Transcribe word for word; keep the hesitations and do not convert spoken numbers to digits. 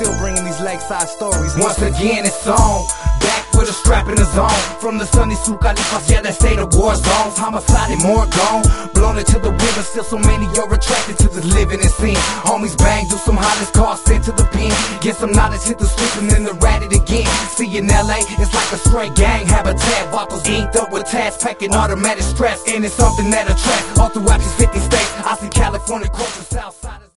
still bringing these lakeside stories. Once again it's on, back with a strap in the zone. From the sunny Sucalifas, yeah, that state of war zones. Homicide and more gone, blown into the wind, but still so many you're attracted to this living and sin. Homies bang, do some hottest cars, sent to the pen. Get some knowledge, hit the streets and then the rat it again. See in L A, it's like a straight gang habitat. Bottles inked up with tats, packing automatic stress. And it's something that attracts all throughout these fifty states. I see California culture, Southside.